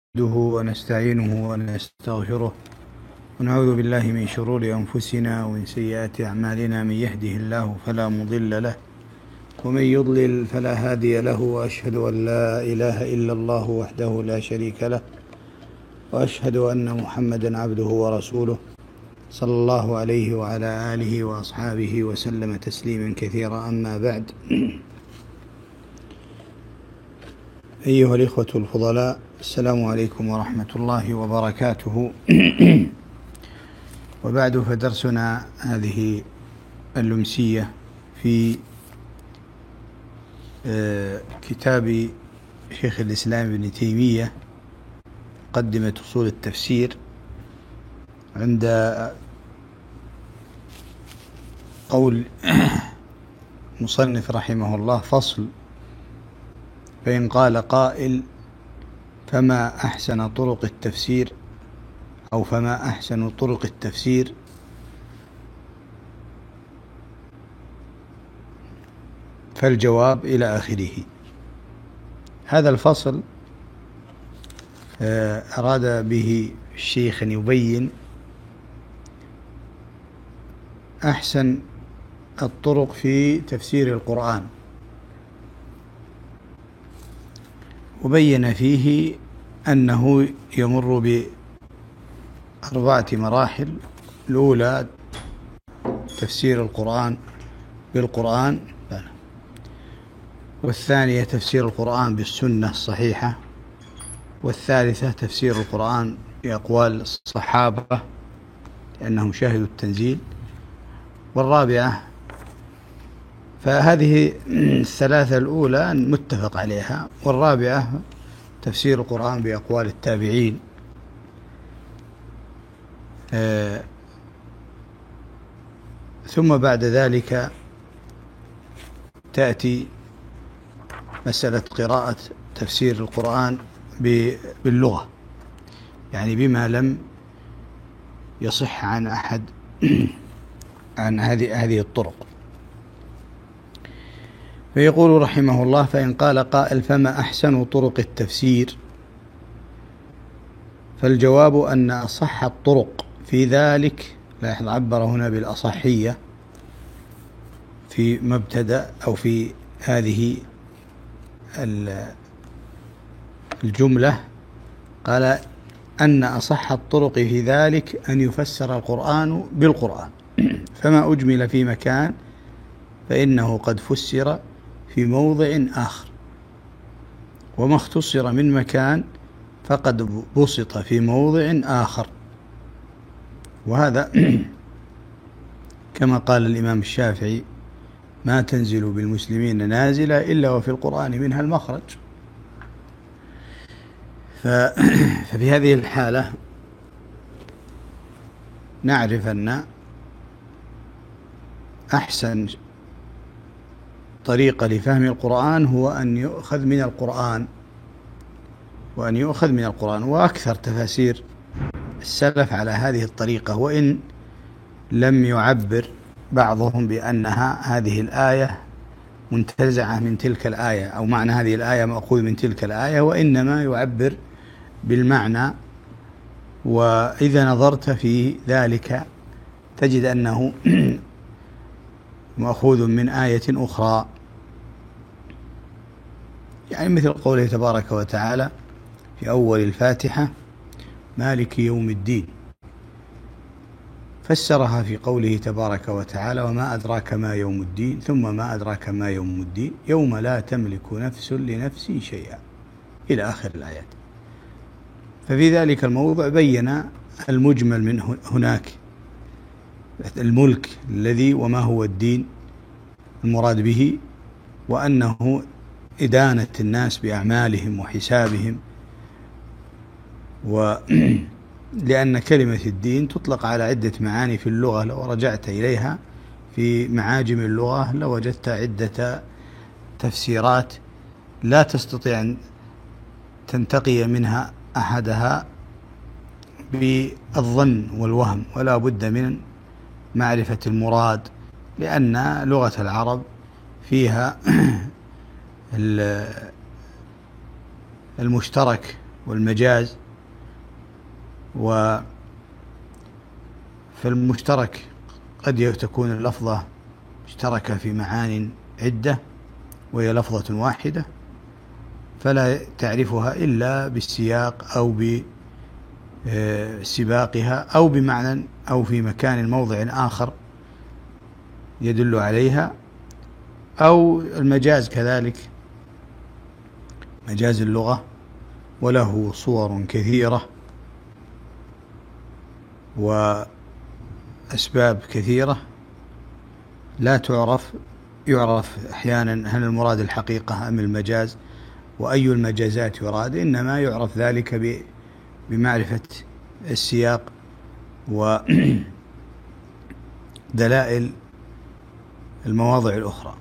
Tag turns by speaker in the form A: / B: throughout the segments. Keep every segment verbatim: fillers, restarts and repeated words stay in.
A: نحمده ونستعينه ونستغفره ونعوذ بالله من شرور أنفسنا ومن سيئات أعمالنا. من يهده الله فلا مضل له ومن يضلل فلا هادي له، وأشهد أن لا إله إلا الله وحده لا شريك له، وأشهد أن محمدا عبده ورسوله صلى الله عليه وعلى آله وأصحابه وسلم تسليما كثيرا. أما بعد، أيها الإخوة الفضلاء، السلام عليكم ورحمة الله وبركاته. وبعد، فدرسنا هذه اللمسية في كتاب شيخ الإسلام ابن تيمية مقدمة أصول التفسير، عند قول مصنف رحمه الله: فصل: فإن قال قائل: فما أحسن طرق التفسير، أو فما أحسن طرق التفسير؟ فالجواب إلى آخره. هذا الفصل أراد به الشيخ أن يبين أحسن الطرق في تفسير القرآن، وبين فيه أنه يمر بأربعة مراحل: الأولى تفسير القرآن بالقرآن، والثانية تفسير القرآن بالسنة الصحيحة، والثالثة تفسير القرآن بأقوال الصحابة لأنهم شاهدوا التنزيل، والرابعة، فهذه الثلاثة الأولى متفق عليها، والرابعة تفسير القرآن بأقوال التابعين. آه ثم بعد ذلك تأتي مسألة قراءة تفسير القرآن باللغة، يعني بما لم يصح عن أحد عن هذه هذه الطرق. فيقول رحمه الله: فإن قال قائل: فما أحسن طرق التفسير؟ فالجواب أن أصح الطرق في ذلك، لاحظ عبر هنا بالأصحية في مبتدأ أو في هذه الجملة، قال أن أصح الطرق في ذلك أن يفسر القرآن بالقرآن، فما أجمل في مكان فإنه قد فسر في موضع آخر، وما اختصر من مكان فقد بسط في موضع آخر. وهذا كما قال الإمام الشافعي: ما تنزل بالمسلمين نازلة إلا وفي القرآن منها المخرج. ففي هذه الحالة نعرف أن أحسن طريقة لفهم القرآن هو أن يؤخذ من القرآن، وأن يؤخذ من القرآن وأكثر تفاسير السلف على هذه الطريقة، وإن لم يعبر بعضهم بأنها هذه الآية منتزعة من تلك الآية، أو معنى هذه الآية مأخوذ من تلك الآية، وإنما يعبر بالمعنى. وإذا نظرت في ذلك تجد أنه مأخوذ من آية أخرى، يعني مثل قوله تبارك وتعالى في أول الفاتحة: مالك يوم الدين، فسرها في قوله تبارك وتعالى: وما أدراك ما يوم الدين، ثم ما أدراك ما يوم الدين، يوم لا تملك نفس لنفس شيئا، إلى آخر الآيات. ففي ذلك الموضع بين المجمل من هناك، الملك الذي وما هو الدين المراد به، وأنه إدانة الناس بأعمالهم وحسابهم، ولأن كلمة الدين تطلق على عدة معاني في اللغة، لو رجعت إليها في معاجم اللغة لوجدت عدة تفسيرات لا تستطيع أن تنتقي منها أحدها بالظن والوهم، ولا بد من معرفة المراد، لأن لغة العرب فيها المشترك والمجاز. وفي المشترك قد تكون اللفظة مشتركة في معان عدة وهي لفظة واحدة، فلا تعرفها إلا بالسياق أو بسباقها أو بمعنى أو في مكان موضع آخر يدل عليها. أو المجاز كذلك، مجاز اللغة وله صور كثيرة وأسباب كثيرة لا تعرف. يعرف أحيانا هل المراد الحقيقة أم المجاز، وأي المجازات يراد، إنما يعرف ذلك بمعرفة السياق ودلائل المواضع الأخرى.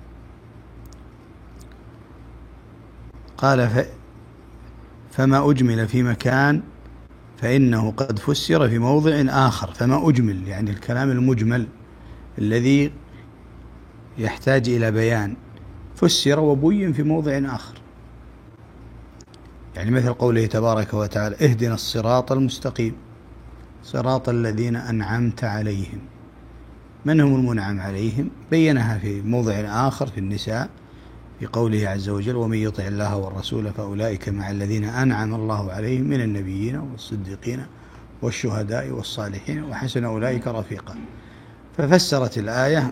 A: قال فما أجمل في مكان فإنه قد فسر في موضع آخر. فما أجمل يعني الكلام المجمل الذي يحتاج إلى بيان فسر وبين في موضع آخر. يعني مثل قوله تبارك وتعالى: اهدنا الصراط المستقيم صراط الذين أنعمت عليهم. من هم المنعم عليهم؟ بينها في موضع آخر في النساء في قوله عز وجل: ومن يطع الله والرسول فأولئك مع الذين أنعم الله عليهم من النبيين والصديقين والشهداء والصالحين وحسن أولئك رفيقا. ففسرت الآية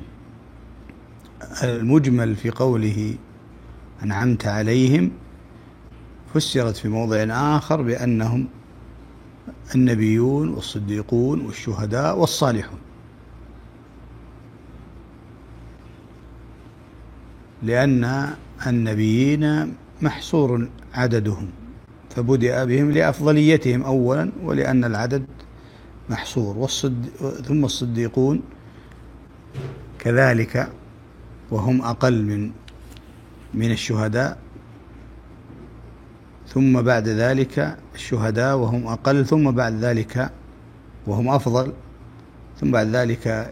A: المجمل في قوله أنعمت عليهم، فسرت في موضع آخر بأنهم النبيون والصديقون والشهداء والصالحون، لأن النبيين محصور عددهم فبدأ بهم لأفضليتهم أولا، ولأن العدد محصور. والصد... ثم الصديقون كذلك وهم أقل من من الشهداء، ثم بعد ذلك الشهداء وهم أقل، ثم بعد ذلك وهم أفضل، ثم بعد ذلك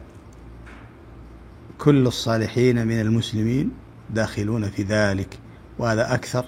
A: كل الصالحين من المسلمين داخلون في ذلك، وهذا أكثر.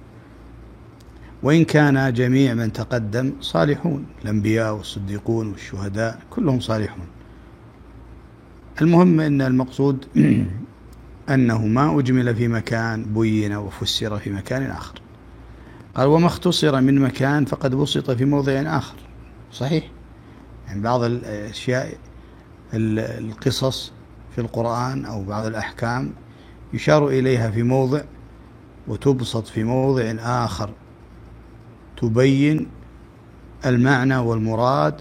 A: وإن كان جميع من تقدم صالحون، الأنبياء والصديقون والشهداء كلهم صالحون. المهم أن المقصود أنه ما أجمل في مكان بين وفسر في مكان آخر. قال: وما اختصر من مكان فقد بسط في موضع آخر. صحيح، يعني بعض الأشياء القصص في القرآن أو بعض الأحكام يشار إليها في موضع وتبسط في موضع آخر تبين المعنى والمراد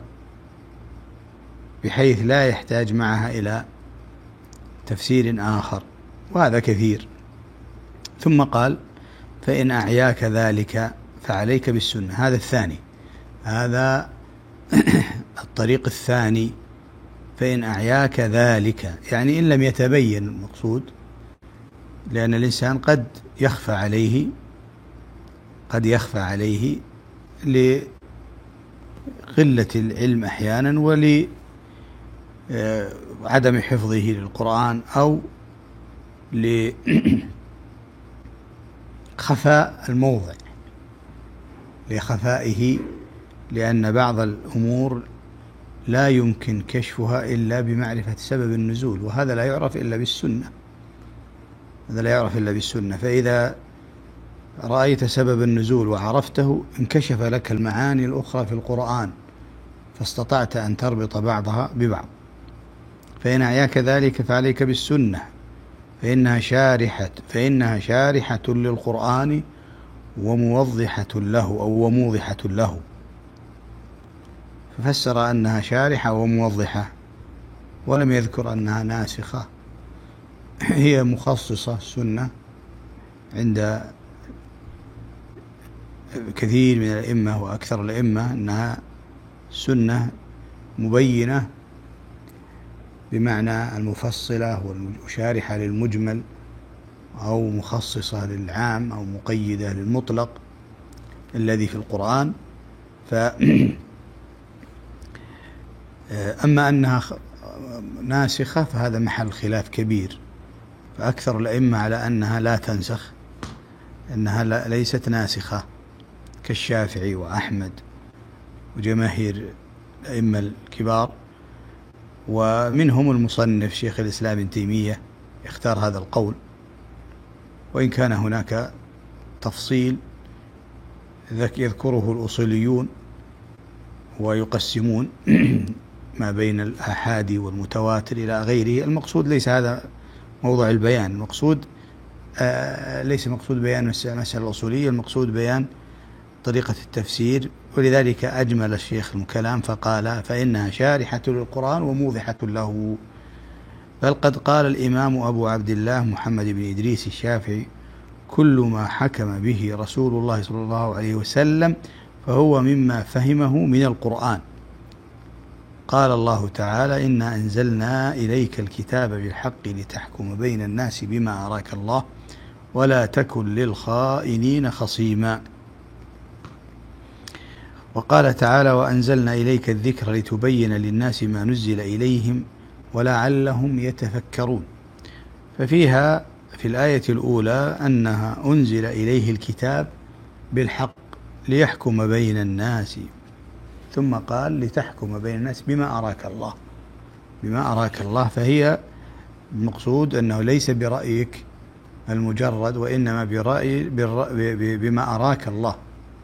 A: بحيث لا يحتاج معها إلى تفسير آخر، وهذا كثير. ثم قال: فإن أعياك ذلك فعليك بالسنة. هذا الثاني، هذا الطريق الثاني. فإن أعياك ذلك يعني إن لم يتبين المقصود، لأن الإنسان قد يخفى عليه قد يخفى عليه لقلة العلم أحيانا، ولعدم حفظه للقرآن، أو لخفاء الموضع لخفائه، لأن بعض الأمور لا يمكن كشفها إلا بمعرفة سبب النزول، وهذا لا يعرف إلا بالسنة هذا لا يعرف إلا بالسنة. فإذا رأيت سبب النزول وعرفته انكشف لك المعاني الأخرى في القرآن، فاستطعت أن تربط بعضها ببعض. فإن أعياك ذلك فعليك بالسنة فإنها شارحة فإنها شارحة للقرآن وموضحة له أو وموضحة له. ففسر أنها شارحة وموضحة، ولم يذكر أنها ناسخة. هي مخصصة السنة عند كثير من الأئمة وأكثر الأئمة أنها سنة مبينة بمعنى المفصلة والمشارحة للمجمل، أو مخصصة للعام، أو مقيدة للمطلق الذي في القرآن. ف أما أنها ناسخة فهذا محل خلاف كبير، فأكثر الأئمة على أنها لا تنسخ، أنها ليست ناسخة، كالشافعي وأحمد وجماهير الأئمة الكبار، ومنهم المصنف شيخ الإسلام ابن تيمية اختار هذا القول، وإن كان هناك تفصيل يذكره الأصوليون ويقسمون ما بين الآحاد والمتواتر إلى غيره. المقصود ليس هذا موضوع البيان، المقصود آه ليس مقصود بيان المسألة الأصولية، المقصود بيان طريقة التفسير. ولذلك أجمل الشيخ الكلام فقال: فإنها شارحة للقرآن وموضحة له. بل قد قال الإمام أبو عبد الله محمد بن إدريس الشافعي: كل ما حكم به رسول الله صلى الله عليه وسلم فهو مما فهمه من القرآن. قال الله تعالى: إنا أنزلنا إليك الكتاب بالحق لتحكم بين الناس بما أراك الله ولا تكن للخائنين خصيما. وقال تعالى: وأنزلنا إليك الذكر لتبين للناس ما نزل إليهم ولعلهم يتفكرون. ففيها في الآية الأولى أنها أنزل إليه الكتاب بالحق ليحكم بين الناس، ثم قال: لتحكم بين الناس بما أراك الله. بما أراك الله، فهي المقصود أنه ليس برأيك المجرد، وإنما برأي بما أراك الله.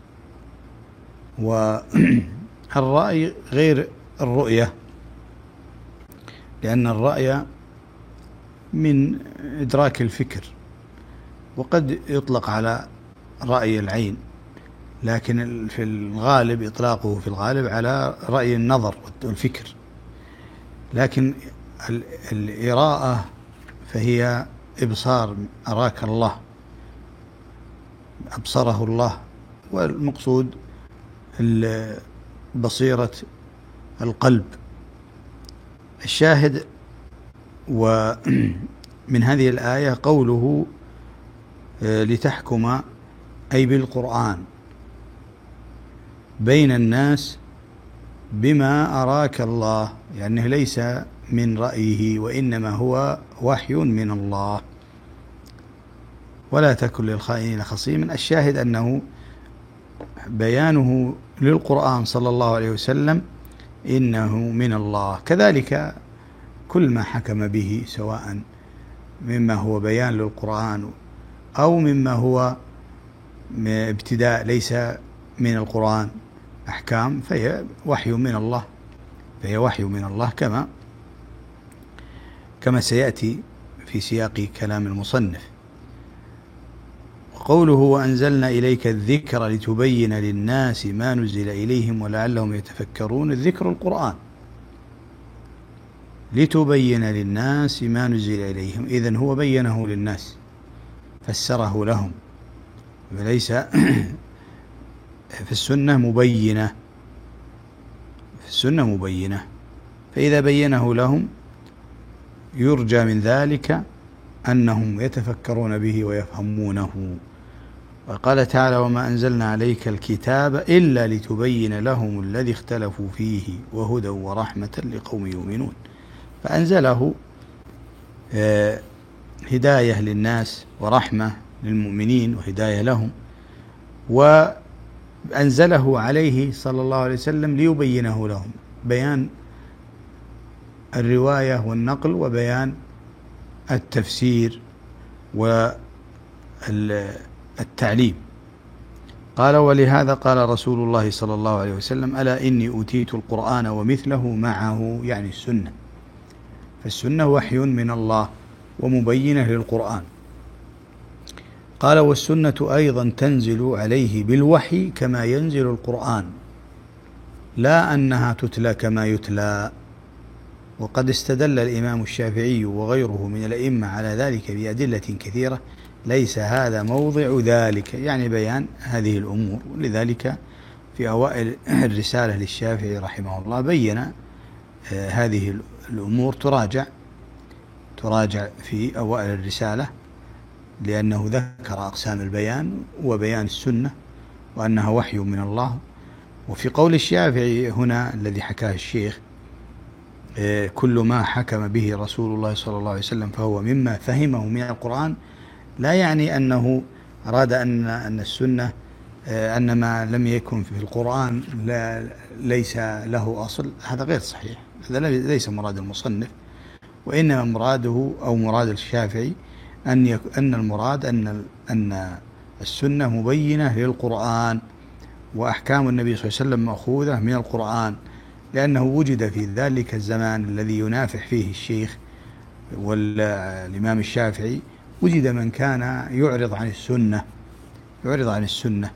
A: والرأي غير الرؤية، لأن الرأي من إدراك الفكر، وقد يطلق على رأي العين، لكن في الغالب إطلاقه في الغالب على رأي النظر والفكر. لكن الإراءة فهي إبصار، أراك الله، أبصره الله، والمقصود بصيرة القلب. الشاهد ومن هذه الآية قوله لتحكم أي بالقرآن بين الناس بما أراك الله، يعني ليس من رأيه وإنما هو وحي من الله. ولا تكن للخائنين خصيما. الشاهد أنه بيانه للقرآن صلى الله عليه وسلم إنه من الله. كذلك كل ما حكم به، سواء مما هو بيان للقرآن أو مما هو ابتداء ليس من القرآن أحكام، فهي وحي من الله، فهي وحي من الله كما كما سيأتي في سياق كلام المصنف. وقوله: وأنزلنا إليك الذكر لتبين للناس ما نزل إليهم ولعلهم يتفكرون. الذكر القرآن، لتبين للناس ما نزل إليهم، إذن هو بينه للناس، فسره لهم، وليس في السنة مبينة، في السنة مبينة، فإذا بينه لهم يرجى من ذلك أنهم يتفكرون به ويفهمونه. وقال تعالى: وما أنزلنا عليك الكتاب إلا لتبين لهم الذي اختلفوا فيه وهدى ورحمة لقوم يؤمنون. فأنزله هداية للناس ورحمة للمؤمنين وهداية لهم، وأنزله عليه صلى الله عليه وسلم ليبينه لهم، بيان الرواية والنقل وبيان التفسير والتعليم. قال: ولهذا قال رسول الله صلى الله عليه وسلم: ألا إني أوتيت القرآن ومثله معه، يعني السنة. فالسنة وحي من الله ومبينة للقرآن. قال: والسنة أيضا تنزل عليه بالوحي كما ينزل القرآن، لا أنها تتلى كما يتلى. وقد استدل الإمام الشافعي وغيره من الأئمة على ذلك بأدلة كثيرة، ليس هذا موضع ذلك، يعني بيان هذه الأمور. ولذلك في أوائل الرسالة للشافعي رحمه الله بين هذه الأمور، تراجع تراجع في أوائل الرسالة، لأنه ذكر أقسام البيان وبيان السنة وأنها وحي من الله. وفي قول الشافعي هنا الذي حكاه الشيخ: كل ما حكم به رسول الله صلى الله عليه وسلم فهو مما فهمه من القرآن، لا يعني أنه أراد أن أن السنة أن ما لم يكن في القرآن لا ليس له أصل، هذا غير صحيح، هذا ليس مراد المصنف، وإنما مراده أو مراد الشافعي أن يك أن المراد أن أن السنة مبينة للقرآن، وأحكام النبي صلى الله عليه وسلم مأخوذة من القرآن، لأنه وجد في ذلك الزمان الذي ينافح فيه الشيخ والإمام الشافعي، وجد من كان يعرض عن السنة يعرض عن السنة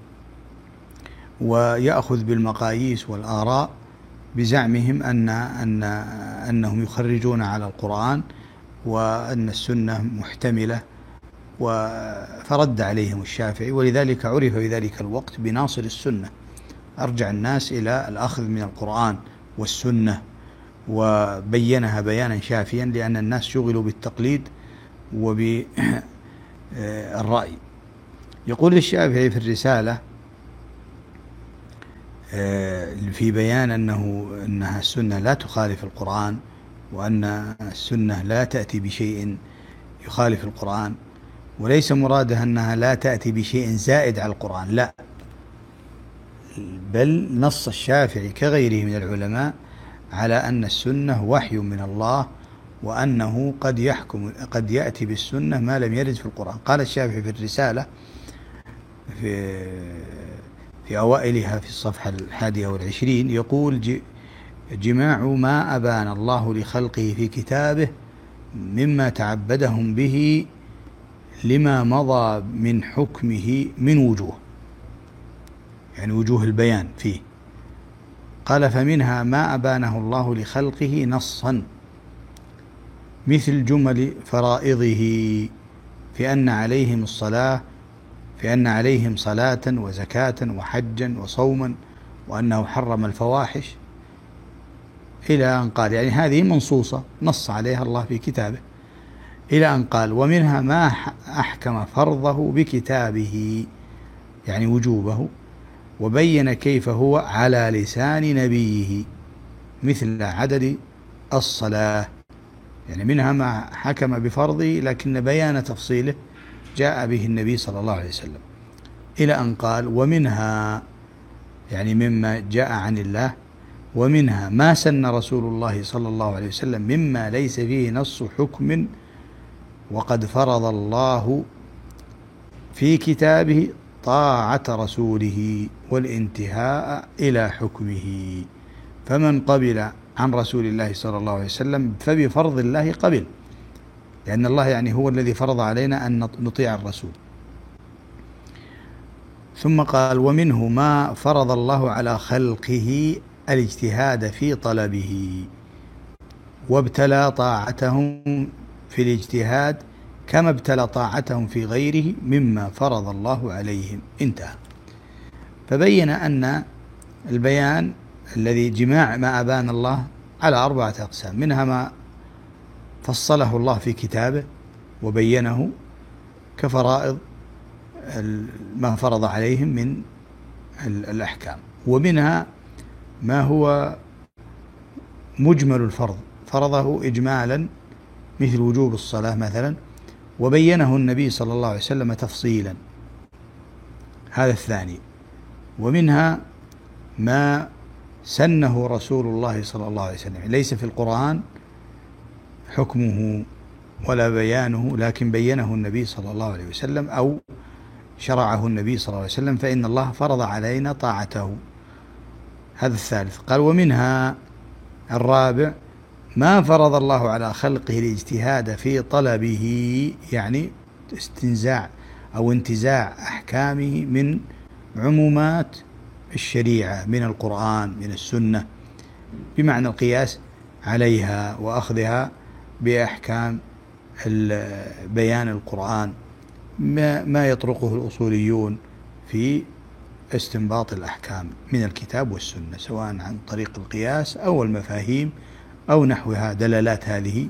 A: ويأخذ بالمقاييس والآراء بزعمهم أن أن أنهم يخرجون على القرآن وأن السنة محتملة، فرد عليهم الشافعي، ولذلك عرف في ذلك الوقت بناصر السنة، أرجع الناس إلى الأخذ من القرآن والسنة، وبينها بيانا شافيا، لأن الناس شغلوا بالتقليد وبالرأي. يقول الشافعي في الرسالة في بيان أنه أنها السنة لا تخالف القرآن، وأن السنة لا تأتي بشيء يخالف القرآن، وليس مراده أنها لا تأتي بشيء زائد على القرآن، لا، بل نص الشافعي كغيره من العلماء على أن السنة وحي من الله، وأنه قد يحكم قد يأتي بالسنة ما لم يرد في القرآن. قال الشافعي في الرسالة في في أوائلها في الصفحة الحادية والعشرين، يقول: جماع ما أبان الله لخلقه في كتابه مما تعبدهم به لما مضى من حكمه من وجوه، يعني وجوه البيان فيه. قال: فمنها ما أبانه الله لخلقه نصا، مثل جمل فرائضه في أن عليهم الصلاة في أن عليهم صلاة وزكاة وحجا وصوما، وأنه حرم الفواحش، إلى أن قال، يعني هذه منصوصة نص عليها الله في كتابه، إلى أن قال: ومنها ما أحكم فرضه بكتابه، يعني وجوبه، وبين كيف هو على لسان نبيه، مثل عدد الصلاة، يعني منها ما حكم بفرضه لكن بيان تفصيله جاء به النبي صلى الله عليه وسلم، إلى أن قال: ومنها، يعني مما جاء عن الله، ومنها ما سن رسول الله صلى الله عليه وسلم مما ليس فيه نص حكم، وقد فرض الله في كتابه طاعة رسوله والانتهاء إلى حكمه، فمن قبل عن رسول الله صلى الله عليه وسلم فبفرض الله قبل، لأن الله يعني هو الذي فرض علينا أن نطيع الرسول. ثم قال: ومنه ما فرض الله على خلقه الاجتهاد في طلبه، وابتلى طاعتهم في الاجتهاد كما ابتلى طاعتهم في غيره مما فرض الله عليهم. انتهى. فبين أن البيان الذي جماع ما أبان الله على أربعة أقسام، منها ما فصله الله في كتابه وبينه كفرائض ما فرض عليهم من الأحكام، ومنها ما هو مجمل الفرض فرضه إجمالا، مثل وجوب الصلاة مثلا، وبينه النبي صلى الله عليه وسلم تفصيلا، هذا الثاني. ومنها ما سنه رسول الله صلى الله عليه وسلم، ليس في القرآن حكمه ولا بيانه، لكن بينه النبي صلى الله عليه وسلم أو شرعه النبي صلى الله عليه وسلم، فإن الله فرض علينا طاعته، هذا الثالث. قال: ومنها الرابع ما فرض الله على خلقه الاجتهاد في طلبه، يعني استنزاع أو انتزاع أحكامه من عمومات الشريعة من القرآن من السنة، بمعنى القياس عليها وأخذها بأحكام بيان القرآن، ما, ما يطرقه الأصوليون في استنباط الأحكام من الكتاب والسنة، سواء عن طريق القياس أو المفاهيم أو نحوها دلالات هذه.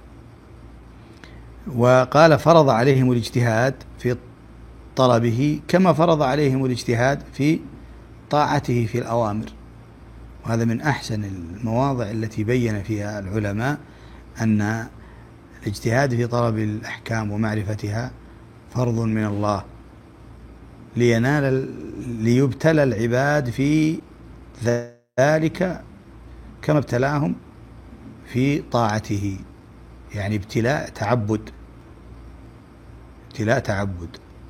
A: وقال: فرض عليهم الاجتهاد في طلبه كما فرض عليهم الاجتهاد في طاعته في الأوامر، وهذا من أحسن المواضع التي بين فيها العلماء أن الاجتهاد في طلب الأحكام ومعرفتها فرض من الله، لينال ليبتلى العباد في ذلك كما ابتلاهم في طاعته، يعني ابتلاء تعبد، ابتلاء تعبد.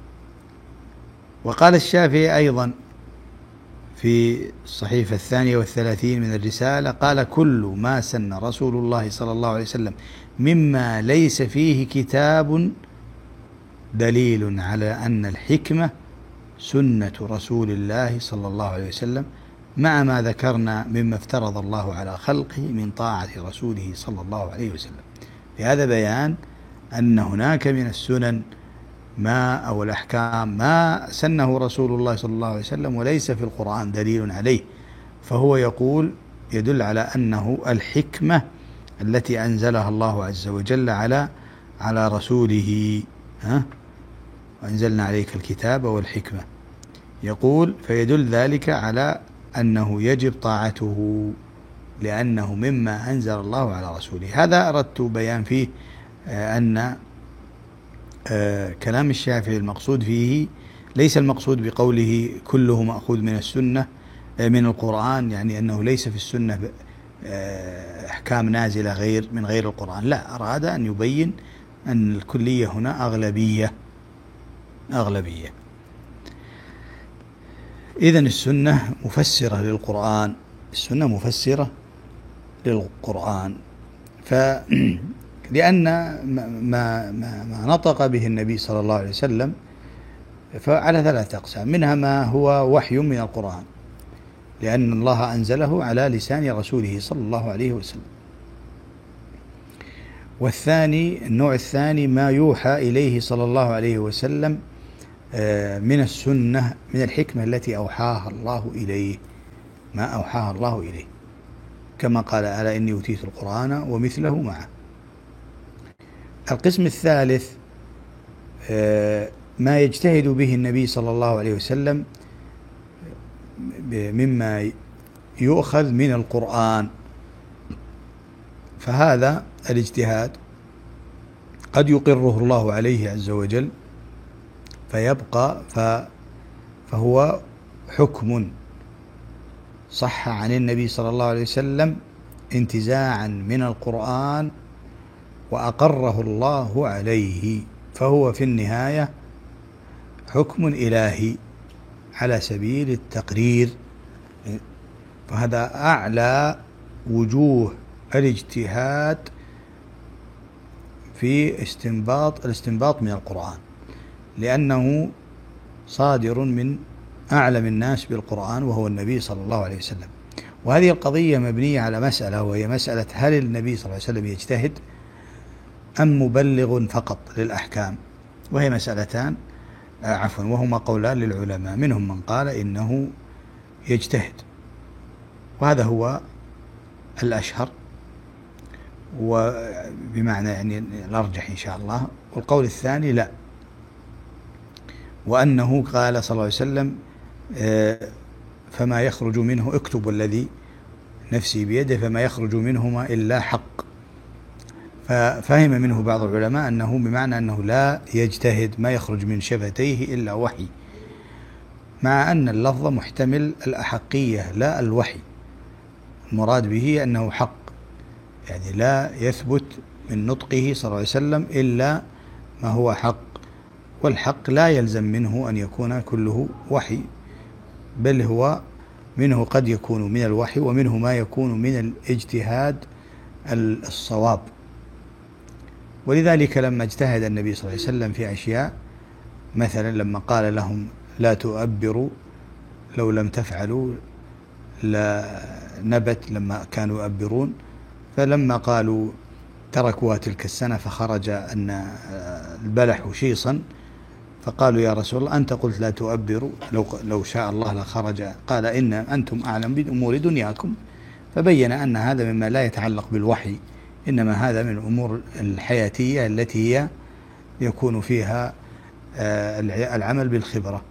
A: وقال الشافعي أيضا في الصحيفة الثانية والثلاثين من الرسالة، قال: كل ما سن رسول الله صلى الله عليه وسلم مما ليس فيه كتاب دليل على أن الحكمة سنة رسول الله صلى الله عليه وسلم، مع ما ذكرنا مما افترض الله على خلقه من طاعة رسوله صلى الله عليه وسلم. في هذا بيان أن هناك من السنن ما أو الأحكام ما سنه رسول الله صلى الله عليه وسلم وليس في القرآن دليل عليه، فهو يقول يدل على أنه الحكمة التي أنزلها الله عز وجل على على رسوله، ها وأنزلنا عليك الكتاب والحكمة، يقول فيدل ذلك على أنه يجب طاعته لأنه مما أنزل الله على رسوله. هذا أردت بيان فيه أن كلام الشافعي المقصود فيه ليس المقصود بقوله كله مأخوذ من السنة من القرآن، يعني أنه ليس في السنة أحكام نازلة غير من غير القرآن، لا، أراد أن يبين أن الكلية هنا أغلبية أغلبية. إذن السنة مفسرة للقرآن، السنة مفسرة للقرآن، ف لأن ما, ما, ما نطق به النبي صلى الله عليه وسلم فعلى ثلاثة أقسام، منها ما هو وحي من القرآن لأن الله أنزله على لسان رسوله صلى الله عليه وسلم، والثاني النوع الثاني ما يوحى إليه صلى الله عليه وسلم من السنة من الحكمة التي أوحاها الله إليه، ما أوحاها الله إليه، كما قال: ألا إني أوتيت القرآن ومثله معه. القسم الثالث ما يجتهد به النبي صلى الله عليه وسلم مما يؤخذ من القرآن، فهذا الاجتهاد قد يقره الله عليه عز وجل فيبقى فهو حكم صح عن النبي صلى الله عليه وسلم انتزاعا من القرآن وأقره الله عليه، فهو في النهاية حكم إلهي على سبيل التقرير، فهذا أعلى وجوه الاجتهاد في استنباط الاستنباط من القرآن، لأنه صادر من أعلم الناس بالقرآن وهو النبي صلى الله عليه وسلم. وهذه القضية مبنية على مسألة، وهي مسألة هل النبي صلى الله عليه وسلم يجتهد أم مبلغ فقط للأحكام، وهي مسألتان عفوا وهما قولان للعلماء، منهم من قال إنه يجتهد وهذا هو الأشهر وبمعنى يعني الأرجح إن شاء الله، والقول الثاني لا، وأنه قال صلى الله عليه وسلم فما يخرج منه اكتب الذي نفسي بيده فما يخرج منهما إلا حق، ففهم منه بعض العلماء أنه بمعنى أنه لا يجتهد، ما يخرج من شفتيه إلا وحي، مع أن اللفظ محتمل الأحقية لا الوحي، المراد به أنه حق، يعني لا يثبت من نطقه صلى الله عليه وسلم إلا ما هو حق، والحق لا يلزم منه أن يكون كله وحي، بل هو منه قد يكون من الوحي ومنه ما يكون من الاجتهاد الصواب. ولذلك لما اجتهد النبي صلى الله عليه وسلم في أشياء، مثلا لما قال لهم لا تؤبروا لو لم تفعلوا لا نبت لما كانوا يؤبرون، فلما قالوا تركوا تلك السنة فخرج أن البلح شيصا، فقالوا يا رسول الله أنت قلت لا تؤبروا لو, لو شاء الله لخرج، قال إن أنتم أعلم بأمور دنياكم، فبين أن هذا مما لا يتعلق بالوحي، إنما هذا من الأمور الحياتية التي هي يكون فيها العمل بالخبرة.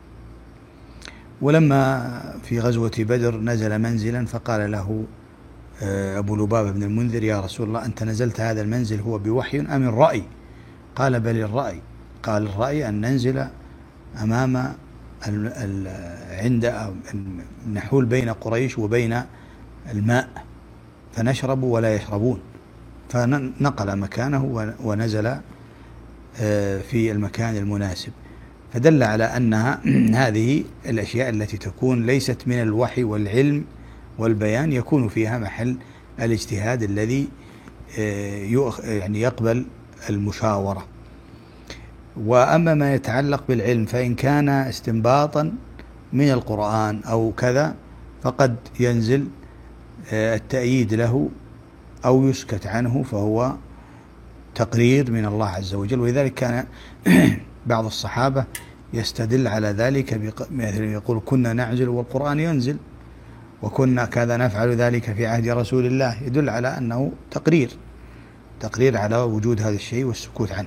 A: ولما في غزوة بدر نزل منزلا فقال له أبو لبابة بن المنذر يا رسول الله أنت نزلت هذا المنزل هو بوحي أم الرأي؟ قال بل الرأي. قال الرأي أن ننزل أمام عند نحول بين قريش وبين الماء فنشرب ولا يشربون، فنقل مكانه ونزل في المكان المناسب، فدل على أنها هذه الأشياء التي تكون ليست من الوحي والعلم والبيان يكون فيها محل الاجتهاد الذي يعني يقبل المشاورة. وأما ما يتعلق بالعلم فإن كان استنباطا من القرآن أو كذا فقد ينزل التأييد له أو يسكت عنه، فهو تقرير من الله عز وجل. ولذلك كان بعض الصحابة يستدل على ذلك مثل يقول كنا نعزل والقرآن ينزل، وكنا كذا نفعل ذلك في عهد رسول الله، يدل على أنه تقرير تقرير على وجود هذا الشيء والسكوت عنه.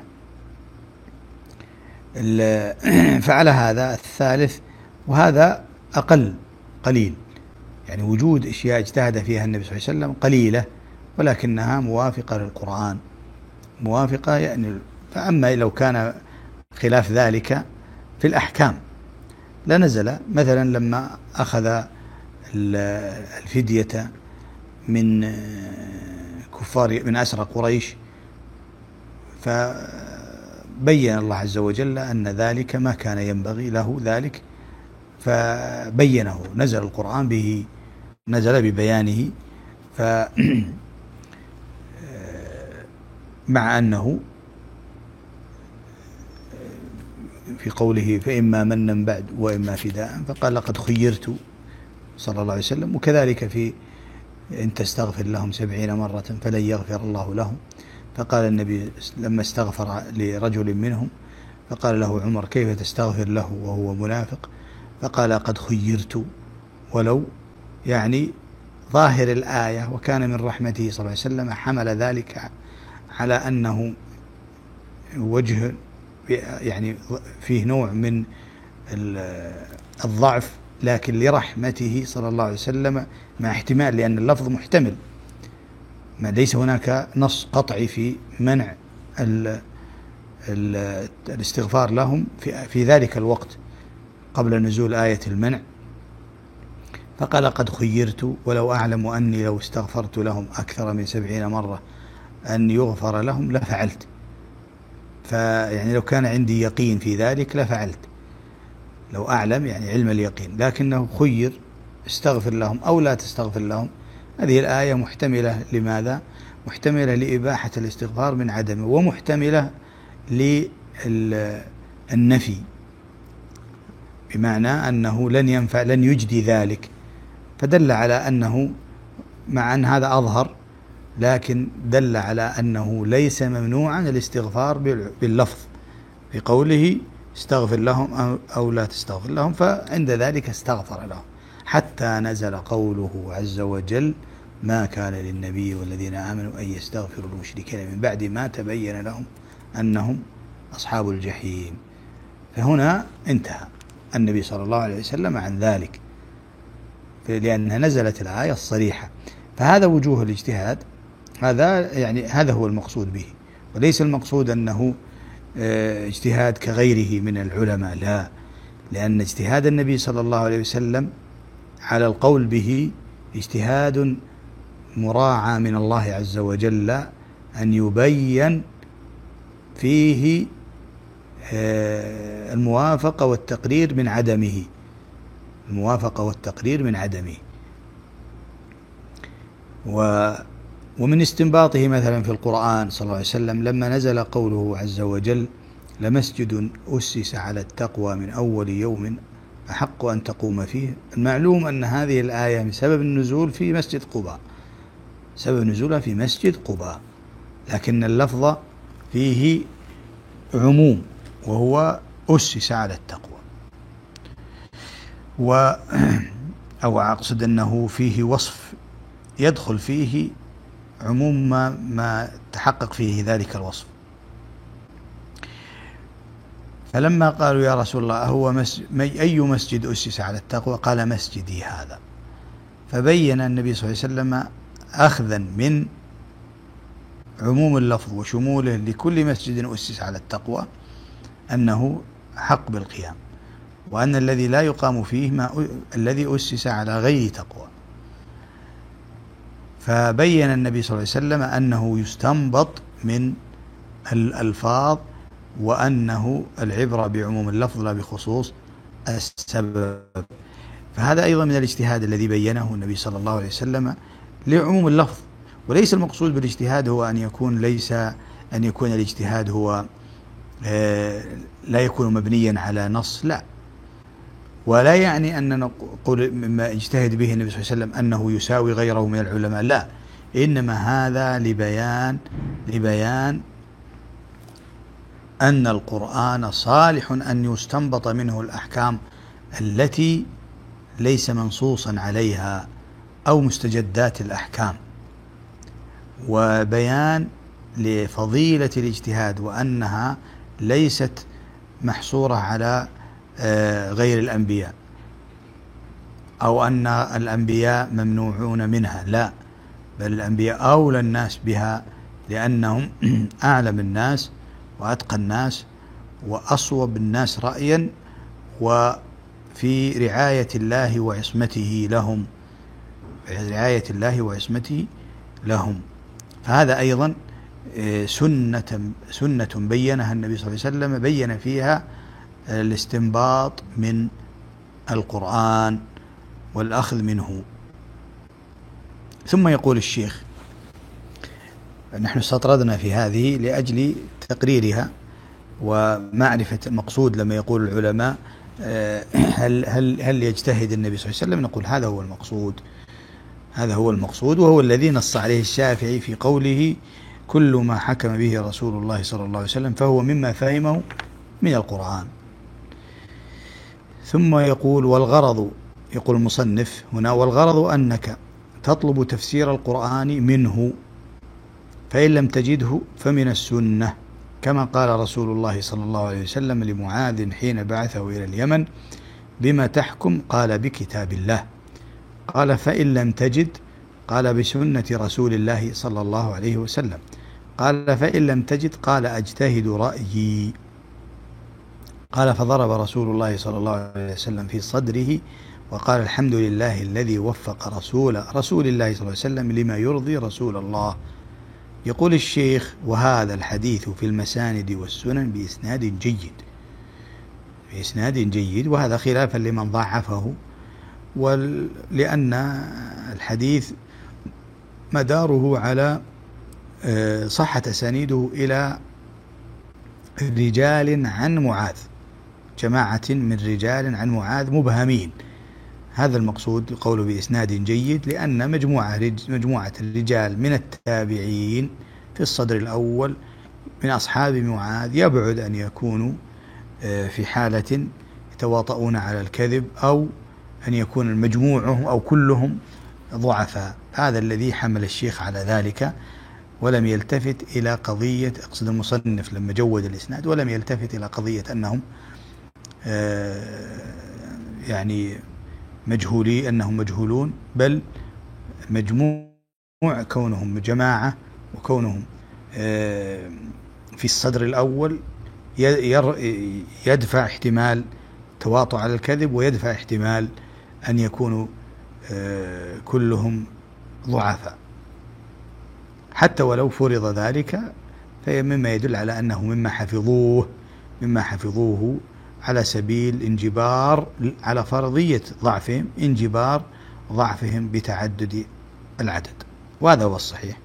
A: فعلى هذا الثالث، وهذا أقل قليل، يعني وجود أشياء اجتهد فيها النبي صلى الله عليه وسلم قليلة ولكنها موافقة للقرآن موافقة يعني. فأما لو كان خلاف ذلك في الأحكام لنزل، مثلا لما أخذ الفدية من كفار من أسرى قريش فبين الله عز وجل أن ذلك ما كان ينبغي له ذلك، فبينه، نزل القرآن به، نزل ببيانه. ف مع أنه في قوله فإما منا بعد وإما فداء فقال لقد خيرت صلى الله عليه وسلم. وكذلك في إن تستغفر لهم سبعين مرة فلن يغفر الله لهم، فقال النبي لما استغفر لرجل منهم فقال له عمر كيف تستغفر له وهو منافق؟ فقال قد خيرت، ولو يعني ظاهر الآية. وكان من رحمته صلى الله عليه وسلم حمل ذلك على أنه وجه يعني فيه نوع من الضعف، لكن لرحمته صلى الله عليه وسلم مع احتمال، لأن اللفظ محتمل، ما ليس هناك نص قطعي في منع ال ال الاستغفار لهم في, في ذلك الوقت قبل نزول آية المنع. فقال قد خيرت ولو أعلم أني لو استغفرت لهم أكثر من سبعين مرة أن يغفر لهم لفعلت. فيعني لو كان عندي يقين في ذلك لفعلت، لو أعلم يعني علم اليقين، لكنه خير استغفر لهم أو لا تستغفر لهم. هذه الآية محتملة لماذا؟ محتملة لإباحة الاستغفار من عدمه، ومحتملة للنفي، بمعنى أنه لن ينفع لن يجدي ذلك، فدل على أنه مع أن هذا أظهر لكن دل على أنه ليس ممنوعا الاستغفار باللفظ بقوله استغفر لهم أو لا تستغفر لهم، فعند ذلك استغفر لهم حتى نزل قوله عز وجل ما كان للنبي والذين آمنوا أن يستغفروا المشركين من بعد ما تبين لهم أنهم أصحاب الجحيم. فهنا انتهى النبي صلى الله عليه وسلم عن ذلك لأنها نزلت الآية الصريحة. فهذا وجوه الاجتهاد، هذا يعني هذا هو المقصود به، وليس المقصود أنه اجتهاد كغيره من العلماء، لا، لأن اجتهاد النبي صلى الله عليه وسلم على القول به اجتهاد مراعى من الله عز وجل أن يبين فيه الموافقة والتقرير من عدمه، الموافقة والتقرير من عدمه. ومن استنباطه مثلا في القرآن صلى الله عليه وسلم لما نزل قوله عز وجل لمسجد أسس على التقوى من أول يوم أحق أن تقوم فيه، المعلوم أن هذه الآية من سبب النزول في مسجد قباء، سبب نزولها في مسجد قباء، لكن اللفظ فيه عموم وهو أسس على التقوى، و أو أقصد أنه فيه وصف يدخل فيه عموم ما, ما تحقق فيه ذلك الوصف. فلما قالوا يا رسول الله هو مس... أي مسجد أسس على التقوى؟ قال مسجدي هذا. فبين النبي صلى الله عليه وسلم أخذا من عموم اللفظ وشموله لكل مسجد أسس على التقوى أنه حق بالقيام، وأن الذي لا يقام فيه ما الذي أسس على غير تقوى. فبين النبي صلى الله عليه وسلم أنه يستنبط من الألفاظ وأنه العبرة بعموم اللفظ لا بخصوص السبب. فهذا أيضا من الاجتهاد الذي بينه النبي صلى الله عليه وسلم لعموم اللفظ. وليس المقصود بالاجتهاد هو أن يكون ليس أن يكون الاجتهاد هو لا يكون مبنيا على نص، لا. ولا يعني أن نقول مما اجتهد به النبي صلى الله عليه وسلم أنه يساوي غيره من العلماء، لا. إنما هذا لبيان لبيان أن القرآن صالح أن يستنبط منه الأحكام التي ليس منصوصا عليها أو مستجدات الأحكام، وبيان لفضيلة الاجتهاد وأنها ليست محصورة على غير الأنبياء أو أن الأنبياء ممنوعون منها، لا، بل الأنبياء أولى الناس بها لأنهم أعلم الناس وأتقى الناس وأصوب الناس رأيا وفي رعاية الله وعصمته لهم رعاية الله وعصمته لهم. فهذا أيضا سنة سنة بينها النبي صلى الله عليه وسلم، بين فيها الاستنباط من القرآن والأخذ منه. ثم يقول الشيخ: نحن استطردنا في هذه لأجل تقريرها ومعرفة المقصود. لما يقول العلماء هل هل هل يجتهد النبي صلى الله عليه وسلم، نقول هذا هو المقصود، هذا هو المقصود، وهو الذي نص عليه الشافعي في قوله: كل ما حكم به رسول الله صلى الله عليه وسلم فهو مما فهمه من القرآن. ثم يقول: والغرض، يقول المصنف هنا: والغرض أنك تطلب تفسير القرآن منه، فإن لم تجده فمن السنة، كما قال رسول الله صلى الله عليه وسلم لمعاذ حين بعثه إلى اليمن: بما تحكم؟ قال: بكتاب الله. قال: فإن لم تجد؟ قال: بسنة رسول الله صلى الله عليه وسلم. قال: فإن لم تجد؟ قال: أجتهد رأيي. قال: فضرب رسول الله صلى الله عليه وسلم في صدره وقال: الحمد لله الذي وفق رسول رسول الله صلى الله عليه وسلم لما يرضي رسول الله. يقول الشيخ: وهذا الحديث في المساند والسنن بإسناد جيد بإسناد جيد وهذا خلافا لمن ضعفه، ولأن الحديث مداره على صحة أسانيده إلى رجال عن معاذ، جماعة من رجال عن معاذ مبهمين. هذا المقصود قوله بإسناد جيد، لأن مجموعة مجموعة الرجال من التابعين في الصدر الأول من أصحاب معاذ يبعد أن يكونوا في حالة يتواطؤون على الكذب، أو أن يكون مجموعهم أو كلهم ضعفاء. هذا الذي حمل الشيخ على ذلك، ولم يلتفت إلى قضية، أقصد المصنف لما جود الإسناد، ولم يلتفت إلى قضية أنهم يعني مجهولي أنهم مجهولون، بل مجموع كونهم جماعة وكونهم في الصدر الأول يدفع احتمال تواطؤ على الكذب، ويدفع احتمال أن يكونوا كلهم ضعفاء. حتى ولو فرض ذلك فهي مما يدل على أنه مما حفظوه مما حفظوه على سبيل انجبار على فرضية ضعفهم، انجبار ضعفهم بتعدد العدد، وهذا هو الصحيح.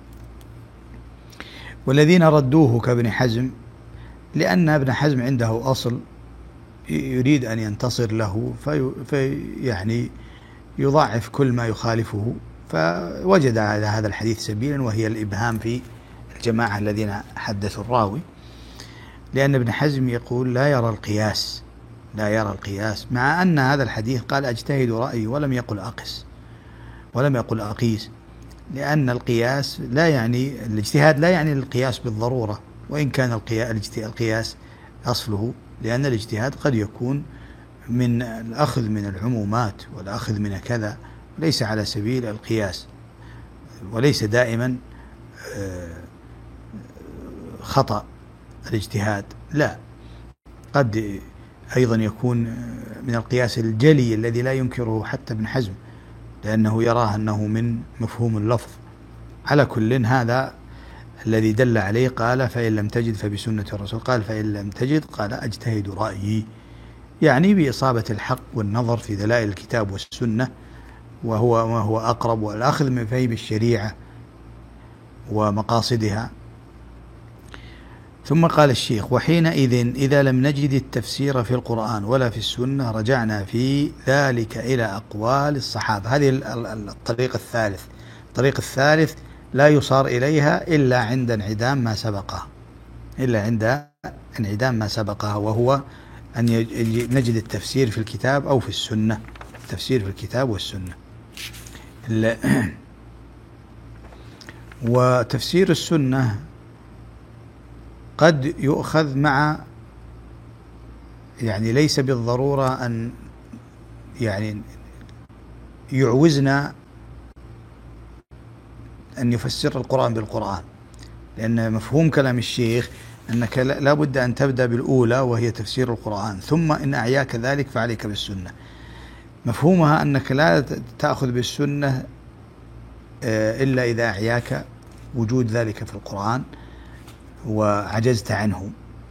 A: والذين ردوه كابن حزم، لأن ابن حزم عنده أصل يريد أن ينتصر له، في, في يعني يضاعف كل ما يخالفه، فوجد على هذا الحديث سبيلا، وهي الإبهام في الجماعة الذين حدثوا الراوي. لأن ابن حزم يقول لا يرى القياس لا يرى القياس مع أن هذا الحديث قال أجتهد رأيي، ولم يقل أقس ولم يقل أقيس، لأن القياس لا يعني الاجتهاد، لا يعني القياس بالضرورة، وإن كان القياس أصله، لأن الاجتهاد قد يكون من الأخذ من العمومات والأخذ من كذا، ليس على سبيل القياس، وليس دائما خطأ الاجتهاد، لا، قد أيضا يكون من القياس الجلي الذي لا ينكره حتى ابن حزم، لأنه يراه أنه من مفهوم اللفظ. على كل هذا الذي دل عليه قال فإن لم تجد فبسنة الرسول، قال فإن لم تجد قال أجتهد رأيي، يعني بإصابة الحق والنظر في دلائل الكتاب والسنة، وهو ما هو أقرب، والأخذ من فهم الشريعة ومقاصدها. ثم قال الشيخ: وحينئذ إذا لم نجد التفسير في القرآن ولا في السنة رجعنا في ذلك إلى أقوال الصحابة. هذه الطريق الثالث. الطريق الثالث لا يصار إليها إلا عند انعدام ما سبقها، إلا عند انعدام ما سبقها، وهو أن نجد التفسير في الكتاب أو في السنة، التفسير في الكتاب والسنة. وتفسير السنة قد يؤخذ مع، يعني ليس بالضرورة أن يعني يعوزنا أن يفسر القرآن بالقرآن، لأن مفهوم كلام الشيخ أنك لا بد أن تبدأ بالأولى وهي تفسير القرآن، ثم إن أعياك ذلك فعليك بالسنة. مفهومها أنك لا تأخذ بالسنة إلا إذا أعياك وجود ذلك في القرآن وعجزت عنه.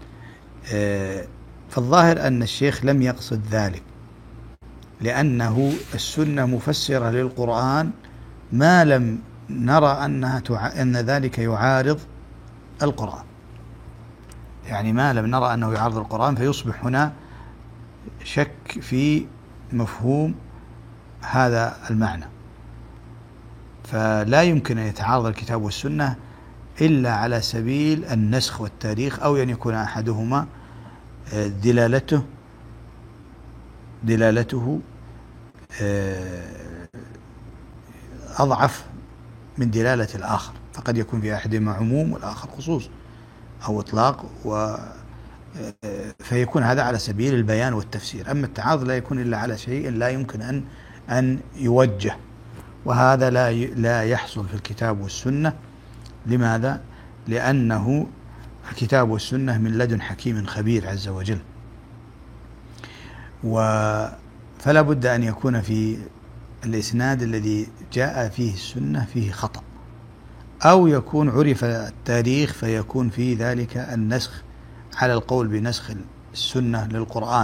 A: فالظاهر أن الشيخ لم يقصد ذلك، لأنه السنة مفسرة للقرآن ما لم نرى أنها تع... أن ذلك يعارض القرآن، يعني ما لم نرى أنه يعارض القرآن، فيصبح هنا شك في مفهوم هذا المعنى. فلا يمكن أن يتعارض الكتاب والسنة إلا على سبيل النسخ والتاريخ، أو أن يكون أحدهما دلالته دلالته أضعف من دلالة الآخر، فقد يكون في أحدهما عموم والآخر خصوص أو إطلاق، و فيكون هذا على سبيل البيان والتفسير. أما التعارض لا يكون إلا على شيء لا يمكن أن أن يوجه، وهذا لا لا يحصل في الكتاب والسنة. لماذا؟ لأنه الكتاب والسنة من لدن حكيم خبير عز وجل، فلا بد أن يكون في الإسناد الذي جاء فيه السنة فيه خطأ، أو يكون عرف التاريخ فيكون في ذلك النسخ على القول بنسخ السنة للقرآن،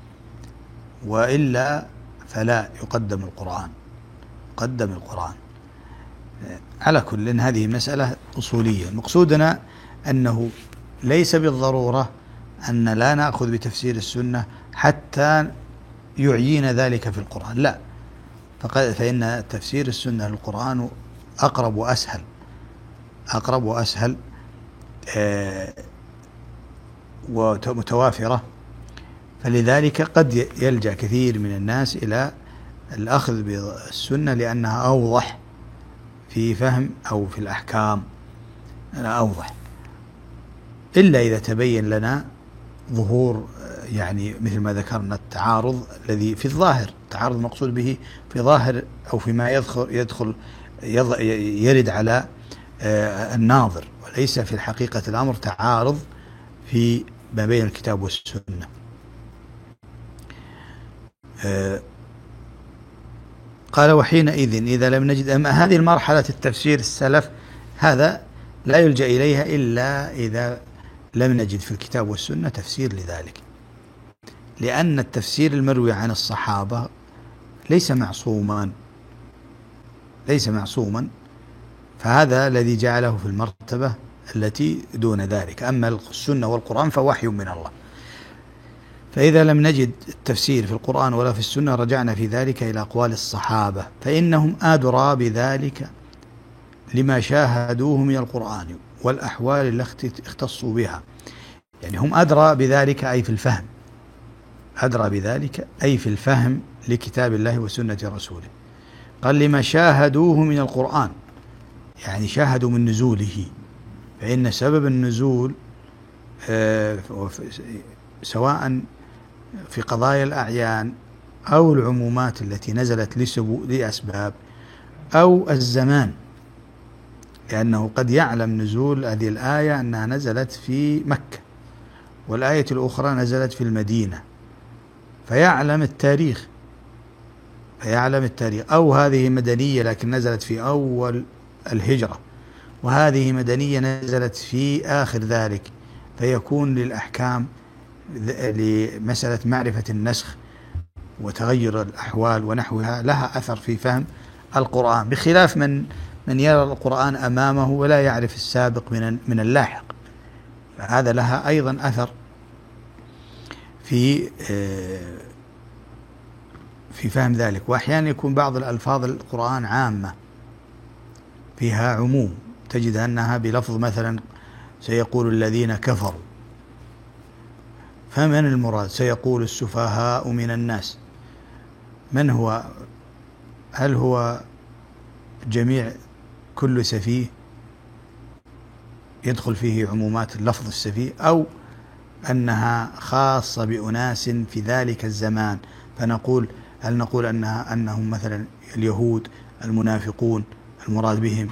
A: وإلا فلا يقدم القرآن قدم القرآن. على كل هذه مسألة أصولية. مقصودنا أنه ليس بالضرورة أن لا نأخذ بتفسير السنة حتى يعيين ذلك في القرآن، لا، فإن تفسير السنة للقرآن أقرب وأسهل أقرب وأسهل ومتوافرة. فلذلك قد يلجأ كثير من الناس إلى الأخذ بالسنة لأنها أوضح في فهم أو في الأحكام، أوضح، إلا إذا تبين لنا ظهور، يعني مثل ما ذكرنا التعارض الذي في الظاهر، التعارض المقصود به في ظاهر أو فيما يدخل يدخل يرد على الناظر، وليس في الحقيقة الأمر تعارض في ما بين الكتاب والسنة. قال: وحينئذ إذا لم نجد، أما هذه المرحلة التفسير السلف هذا لا يلجأ إليها إلا إذا لم نجد في الكتاب والسنة تفسير لذلك، لأن التفسير المروي عن الصحابة ليس معصوما ليس معصوما فهذا الذي جعله في المرتبة التي دون ذلك. أما السنة والقرآن فوحي من الله. فإذا لم نجد التفسير في القرآن ولا في السنة رجعنا في ذلك إلى أقوال الصحابة، فإنهم أدرى بذلك لما شاهدوه من القرآن والأحوال التي اختصوا بها. يعني هم أدرى بذلك أي في الفهم، أدرى بذلك أي في الفهم لكتاب الله وسنة رسوله. قال: لما شاهدوه من القرآن، يعني شاهدوا من نزوله، فإن سبب النزول سواء في قضايا الأعيان أو العمومات التي نزلت لأسباب أو الزمان، لأنه قد يعلم نزول هذه الآية أنها نزلت في مكة والآية الأخرى نزلت في المدينة، فيعلم التاريخ فيعلم التاريخ أو هذه مدنية لكن نزلت في أول الهجرة، وهذه مدنية نزلت في آخر ذلك، فيكون للأحكام لمسألة معرفة النسخ وتغير الأحوال ونحوها لها أثر في فهم القرآن، بخلاف من من يرى القرآن أمامه ولا يعرف السابق من من اللاحق، فهذا لها أيضا أثر في في فهم ذلك. وأحيانا يكون بعض الألفاظ القرآن عامة فيها عموم، تجد أنها بلفظ مثلا سيقول الذين كفروا، فمن المراد؟ سيقول السفهاء من الناس. من هو؟ هل هو جميع كل سفيه يدخل فيه عمومات اللفظ السفيه، أو أنها خاصة بأناس في ذلك الزمان؟ فنقول هل نقول أنها أنهم مثلا اليهود المنافقون المراد بهم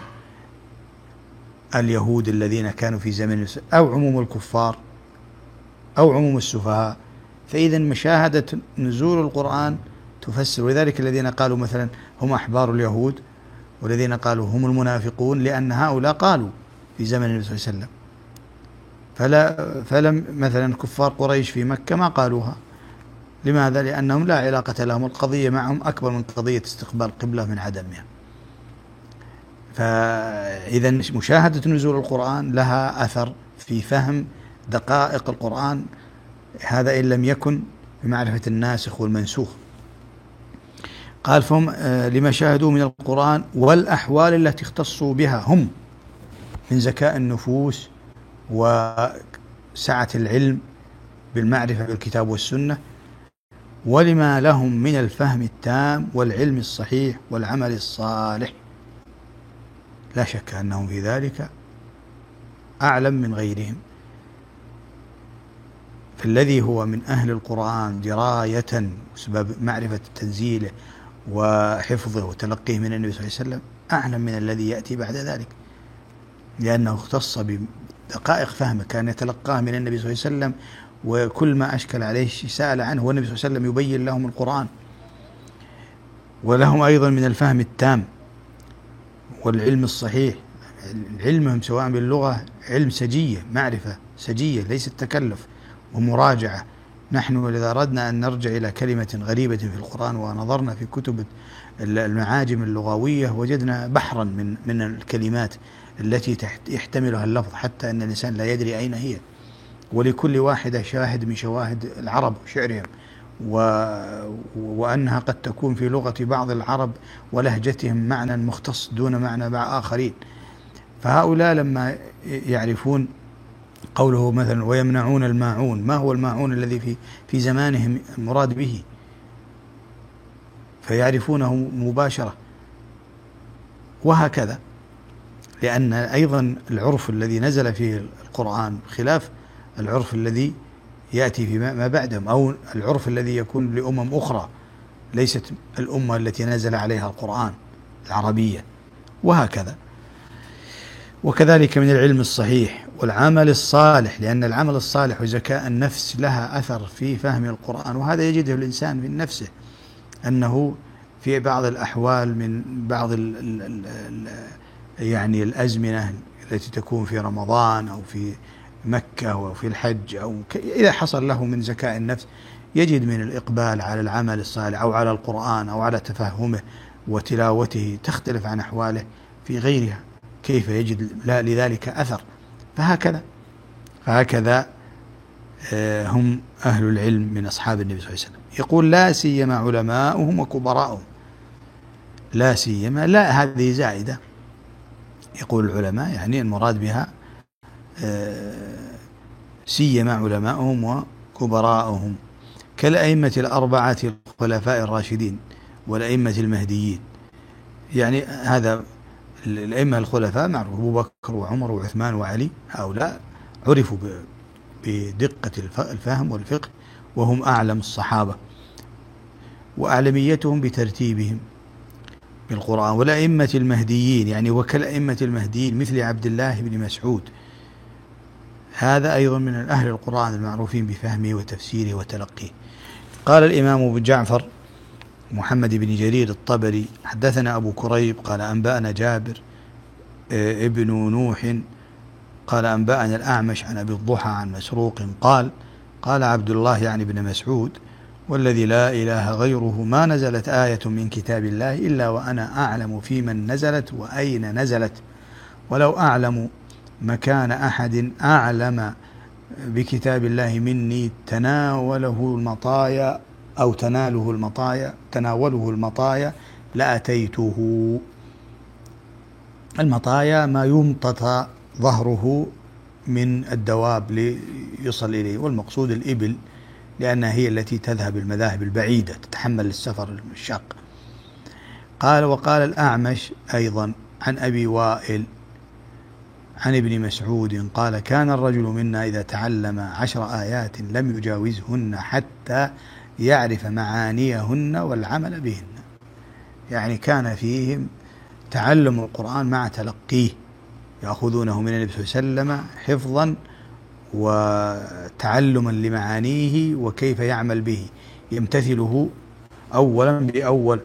A: اليهود الذين كانوا في زمن، أو عموم الكفار أو عموم السفهاء؟ فإذا مشاهدة نزول القرآن تفسر. ولذلك الذين قالوا مثلا هم أحبار اليهود، والذين قالوا هم المنافقون، لأن هؤلاء قالوا في زمن النبي صلى الله عليه وسلم، فلا فلم مثلا كفار قريش في مكة ما قالوها. لماذا؟ لأنهم لا علاقة لهم، القضية معهم أكبر من قضية استقبال قبلة من عدمها. فإذا مشاهدة نزول القرآن لها أثر في فهم دقائق القرآن، هذا إن لم يكن بمعرفة الناسخ والمنسوخ. قال فهم لما شاهدوا من القرآن والأحوال التي اختصوا بها هم من ذكاء النفوس وسعة العلم بالمعرفة بالكتاب والسنة، ولما لهم من الفهم التام والعلم الصحيح والعمل الصالح. لا شك أنهم في ذلك أعلم من غيرهم. فالذي هو من أهل القرآن دراية وسبب معرفة تنزيله وحفظه وتلقيه من النبي صلى الله عليه وسلم أعلم من الذي يأتي بعد ذلك، لأنه اختص بدقائق فهمه، كان يتلقاه من النبي صلى الله عليه وسلم، وكل ما أشكل عليه سأل عنه والنبي صلى الله عليه وسلم يبين لهم القرآن. ولهم أيضا من الفهم التام والعلم الصحيح، علمهم سواء باللغة علم سجية، معرفة سجية ليست تكلف ومراجعة. نحن إذا أردنا أن نرجع إلى كلمة غريبة في القرآن ونظرنا في كتب المعاجم اللغوية وجدنا بحرا من من الكلمات التي يحتملها اللفظ، حتى أن الإنسان لا يدري أين هي. ولكل واحدة شاهد من شواهد العرب وشعرهم، و... وأنها قد تكون في لغة بعض العرب ولهجتهم معنى مختص دون معنى مع آخرين. فهؤلاء لما يعرفون قوله مثلا ويمنعون الماعون، ما هو الماعون الذي في في زمانهم المراد به؟ فيعرفونه مباشرة. وهكذا، لأن أيضا العرف الذي نزل فيه القرآن خلاف العرف الذي يأتي فيما بعدهم، أو العرف الذي يكون لأمم أخرى ليست الأمة التي نزل عليها القرآن العربية، وهكذا. وكذلك من العلم الصحيح والعمل الصالح، لأن العمل الصالح وزكاء النفس لها أثر في فهم القرآن، وهذا يجده الإنسان من نفسه، أنه في بعض الأحوال من بعض ال ال ال يعني الأزمنة التي تكون في رمضان أو في مكة أو في الحج، أو إذا حصل له من زكاء النفس يجد من الإقبال على العمل الصالح أو على القرآن أو على تفهمه وتلاوته تختلف عن أحواله في غيرها، كيف يجد لا لذلك أثر. فهكذا فهكذا هم أهل العلم من أصحاب النبي صلى الله عليه وسلم. يقول لا سيما علماؤهم وكبراؤهم. لا سيما، لا هذه زائدة. يقول العلماء يعني المراد بها سيما علماؤهم وكبراؤهم، كالأئمة الأربعة الخلفاء الراشدين والأئمة المهديين. يعني هذا الأئمة الخلفاء معروف، أبو بكر وعمر وعثمان وعلي، هؤلاء عرفوا بدقة الفهم والفقه، وهم أعلم الصحابة، وأعلميتهم بترتيبهم بالقرآن. والأئمة المهديين يعني وكالأئمة المهديين مثل عبد الله بن مسعود، هذا أيضا من أهل القرآن المعروفين بفهمه وتفسيره وتلقيه. قال الإمام أبو جعفر محمد بن جرير الطبري حدثنا أبو كريب قال أنبأنا جابر ابن نوح قال أنبأنا الأعمش عن أبي الضحى عن مسروق قال قال عبد الله يعني بن مسعود والذي لا إله غيره ما نزلت آية من كتاب الله إلا وأنا أعلم في من نزلت وأين نزلت، ولو أعلم مكان أحد أعلم بكتاب الله مني تناوله المطايا أو تناله المطايا تناوله المطايا لأتيته. المطايا ما يمطط ظهره من الدواب ليصل إليه، والمقصود الإبل لأنها هي التي تذهب المذاهب البعيدة تتحمل السفر الشاق. قال وقال الأعمش أيضا عن أبي وائل عن ابن مسعود قال كان الرجل منا إذا تعلم عشر آيات لم يجاوزهن حتى يعرف معانيهن والعمل بهن، يعني كان فيهم تعلم القرآن مع تلقيه، يأخذونه من النبي صلى الله عليه وسلم حفظا وتعلما لمعانيه وكيف يعمل به، يمتثله أولا بأول.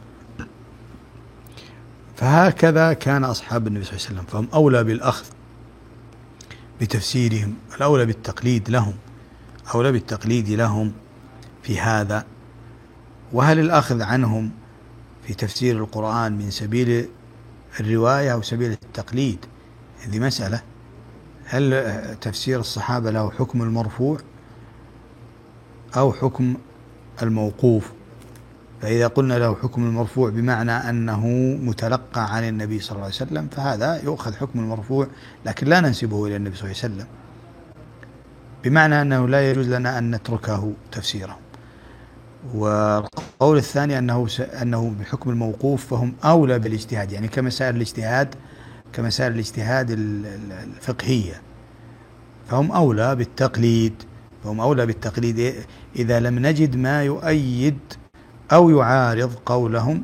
A: فهكذا كان أصحاب النبي صلى الله عليه وسلم، فهم أولى بالأخذ بتفسيرهم، الأولى بالتقليد لهم، أولى بالتقليد لهم في هذا. وهل الأخذ عنهم في تفسير القرآن من سبيل الرواية أو سبيل التقليد؟ هذه مسألة. هل تفسير الصحابة له حكم المرفوع أو حكم الموقوف؟ فإذا قلنا له حكم المرفوع بمعنى أنه متلقى عن النبي صلى الله عليه وسلم فهذا يؤخذ حكم المرفوع، لكن لا ننسبه إلى النبي صلى الله عليه وسلم، بمعنى أنه لا يجوز لنا أن نتركه تفسيره. والقول الثاني أنه أنه بحكم الموقوف فهم أولى بالاجتهاد، يعني كمسائل الاجتهاد كمسائل الاجتهاد الفقهية فهم أولى بالتقليد، فهم أولى بالتقليد إذا لم نجد ما يؤيد أو يعارض قولهم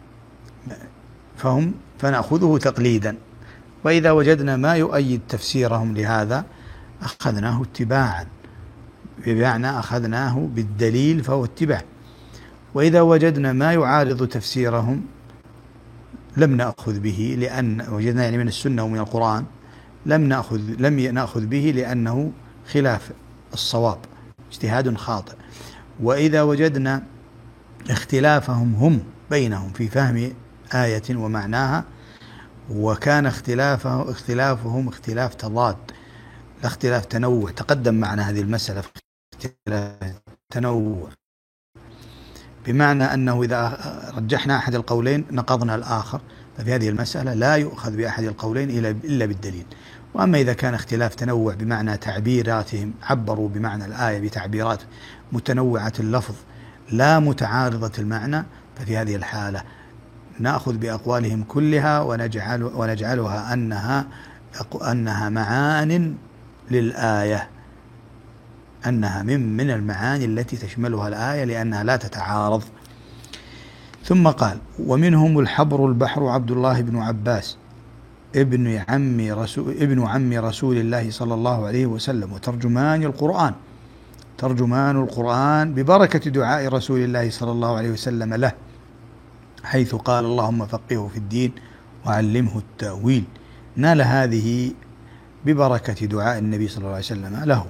A: فهم فنأخذه تقليدا، وإذا وجدنا ما يؤيد تفسيرهم لهذا أخذناه اتباعا، بمعنى أخذناه بالدليل فهو اتباع. وإذا وجدنا ما يعارض تفسيرهم لم نأخذ به، لأن وجدنا يعني من السنة ومن القرآن لم نأخذ لم نأخذ به لأنه خلاف الصواب، اجتهاد خاطئ. وإذا وجدنا اختلافهم هم بينهم في فهم آية ومعناها، وكان اختلافه اختلافهم اختلاف تضاد لا اختلاف تنوع، تقدم معنا هذه المسألة في اختلاف تنوع، بمعنى أنه إذا رجحنا أحد القولين نقضنا الآخر، ففي هذه المسألة لا يؤخذ بأحد القولين إلا بالدليل. وأما إذا كان اختلاف تنوع بمعنى تعبيراتهم، عبروا بمعنى الآية بتعبيرات متنوعة اللفظ لا متعارضة المعنى، ففي هذه الحالة نأخذ بأقوالهم كلها ونجعل ونجعلها أنها أنها معان للآية، أنها من من المعاني التي تشملها الآية لأنها لا تتعارض. ثم قال ومنهم الحبر البحر عبد الله بن عباس ابن عم رسول ابن عم رسول الله صلى الله عليه وسلم وترجمان القرآن ترجمان القرآن ببركة دعاء رسول الله صلى الله عليه وسلم له، حيث قال اللهم فقهه في الدين وعلمه التأويل، نال هذه ببركة دعاء النبي صلى الله عليه وسلم له،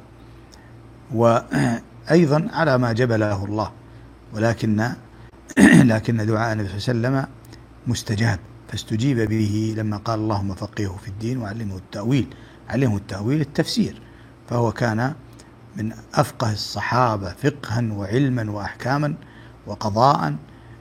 A: وأيضا على ما جبله الله، ولكن لكن دعاء النبي صلى الله عليه وسلم مستجاب، فاستجيب به لما قال اللهم فقهه في الدين وعلمه التأويل. علمه التأويل التفسير، فهو كان من أفقه الصحابة فقها وعلما وأحكاما وقضاء،